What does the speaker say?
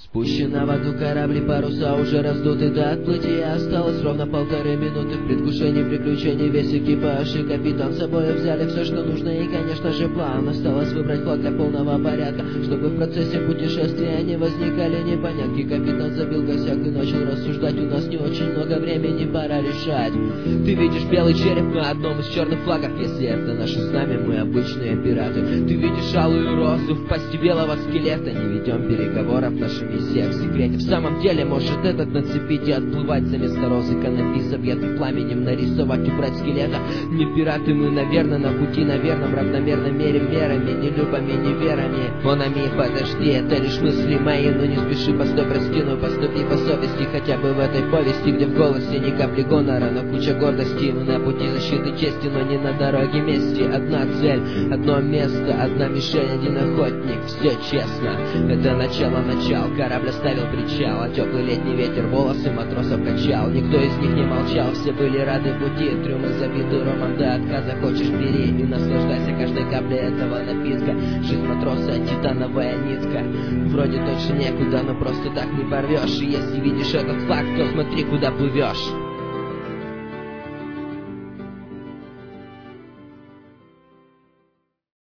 Спущена в воду корабли, паруса уже раздуты до отплытия. Осталось ровно 1,5 минуты. В предвкушении приключений весь экипаж и капитан с собой взяли все, что нужно, и, конечно же, план. Осталось выбрать флаг для полного порядка, чтобы в процессе путешествия не возникали непонятки. Капитан забил косяк и начал рассуждать: у нас не очень много времени, пора решать. Ты видишь белый череп на одном из черных флагов. Если это наше знамя, мы обычные пираты. Ты видишь алую розу в пасти белого скелета. Не ведем переговоров, наша миссия в секрете. В самом деле, может этот нацепить и отплывать за место розы конопис, объятый пламенем, нарисовать, убрать скелета. Не пираты мы, наверное, на пути, наверное, равномерно мерим мерами, не любами, не верами. Монами, подожди, это лишь мысли мои, но не спеши, постой, прости, но поступи по совести. Хотя бы в этой повести, где в голосе ни капли гонора, но куча гордости. Мы на пути защиты чести, но не на дороге мести. Одна цель, одно место, одна мишень, один охотник. Все честно, это начало начал. Корабль оставил причал, а теплый летний ветер волосы матросов качал. Никто из них не молчал, все были рады пути. Трюмы забиты ромом до отказа, хочешь бери и наслаждайся каждой каплей этого напитка. Жизнь матроса — титановая нитка. Вроде точно некуда, но просто так не порвешь. И если видишь этот флаг, то смотри, куда плывешь.